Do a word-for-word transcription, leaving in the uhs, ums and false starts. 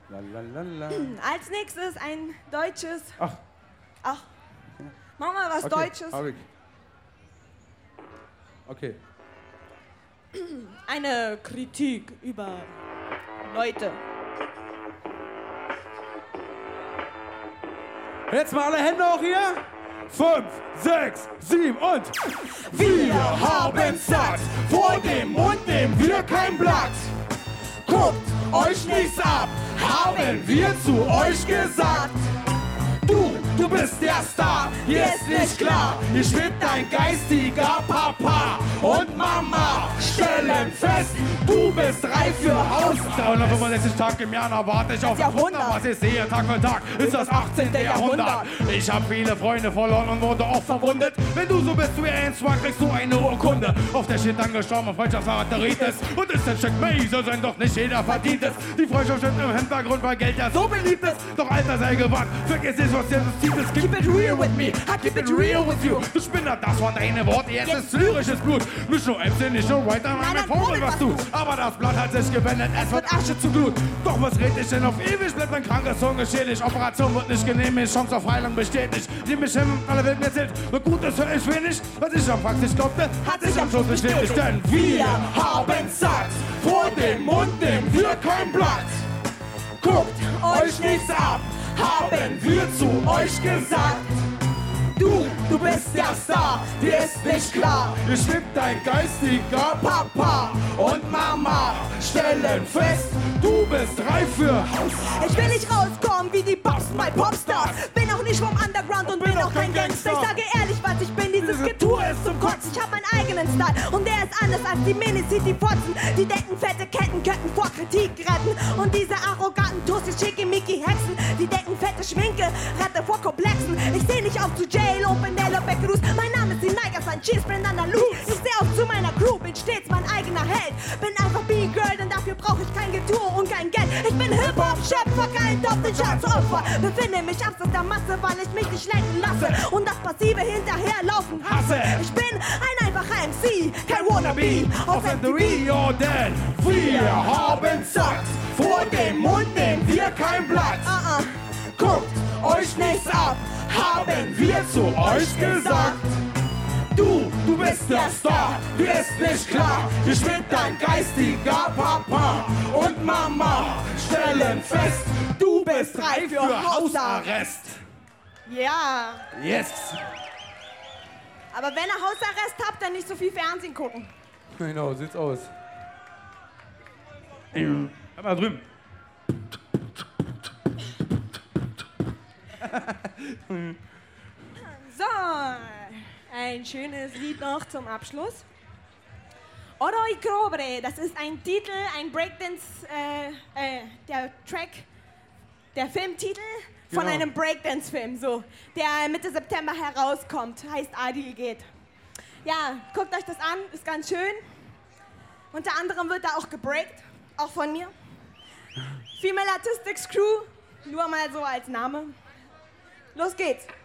Lalalala. Als nächstes ein deutsches... Ach. Ach. Mach mal was Okay. Deutsches. Hab ich. Okay. Eine Kritik über Leute. Jetzt mal alle Hände hoch hier. Fünf, sechs, sieben und... Wir haben satt, vor dem Mund nehmen wir kein Blatt. Guckt euch nichts ab, haben wir zu euch gesagt. Du, du bist der Star, hier ist nicht klar. Hier schwebt dein geistiger Papa und Mama stellen fest, du bist reif für Haus. dreihundertfünfundsechzig Tage im Jahr, da warte ich auf Jahrhundert. Was ich sehe Tag für Tag, ist das achtzehnte Jahrhundert. Ich hab viele Freunde verloren und wurde auch verwundet. Wenn du so bist wie ein Swag, kriegst du eine Urkunde. Auf der steht dann gestorben, Freundschaftsverrateritis. Und ist ein Stück Meiser, sein doch nicht jeder verdient es. Die Freundschaft steht im Hintergrund, weil Geld ja so beliebt ist. Doch Alter, sei gewarnt, vergiss nicht, was dir das Ziel ist. Keep it real with me, I keep it real with you. Du Spinner, das waren deine Worte, jetzt ist lyrisches Blut. Nicht nur M C, nicht nur Writer, nein, mit Vogel was du. Aber das Blatt hat sich gewendet, es wird Asche zu Glut. Doch was red ich denn auf ewig, bleibt mein krankes Sohn geschädigt. Operation wird nicht genehmigt, Chance auf Heilung besteht nicht. Die mich hin, alle Welt mir erzählt, nur Gutes höre ich wenig. Was ich am Faktisch glaubte, hat sich am Schluss bestätigt. Denn Wir haben satt, vor dem Mund nehmen wir kein Blatt. Guckt euch nichts ab, haben wir zu euch gesagt. Du, du bist der Star, dir ist nicht klar. Hier schwebt dein geistiger Papa und Mama stellen fest, du bist reif für Haus. Ich will nicht rauskommen wie die Pops bei Popstars. Bin auch nicht vom Underground und bin auch kein Gangster. Ich sage ehrlich, was ich bin, dieses Getue ist zum Kotzen. Ich hab meinen eigenen Style und der ist anders als die Mini-City-Fotzen. Die denken, fette Ketten könnten vor Kritik retten. Und diese arroganten Tussis, Schickimicki-Hexen, die denken, fette Schminke rette vor Komplexen. Ich seh nicht auf zu J-Lo, Penelope Cruz. Mein Name ist Sinaiga Sanchez, bin Andalus. Ich seh auch zu meiner Crew, bin stets mein eigener Held. Bin einfach B-Girl, denn dafür brauche ich kein Getue und kein Geld. Ich bin Hip-Hop-Schöpfer, kein auf den Charts Opfer. Befinde mich abseits der Masse, weil ich mich nicht lenken lasse und das passive Hinterherlaufen hasse. Ich bin ein einfacher M C, kein Wannabe auf M T V. Rio, denn Wir haben satt, vor dem Mund nehmen wir kein Blatt. Uh-uh. Guckt euch nichts ab, haben wir zu euch gesagt. Du, du bist der Star, dir ist nicht klar. Hier schwebt dein geistiger Papa und Mama stellen fest, du bist reif für Hausarrest. Ja, Yes. aber wenn ihr Hausarrest habt, dann nicht so viel Fernsehen gucken. Genau, sieht's aus. Hör mal drüben. So, ein schönes Lied noch zum Abschluss. Oroi Cobre, das ist ein Titel, ein Breakdance, äh, äh, der Track, der Filmtitel von Genau. einem Breakdance-Film, so, der Mitte September herauskommt, heißt Adil geht. Ja, guckt euch das an, ist ganz schön. Unter anderem wird da auch gebreakt, auch von mir. Female Artistics Crew, nur mal so als Name. Los geht's.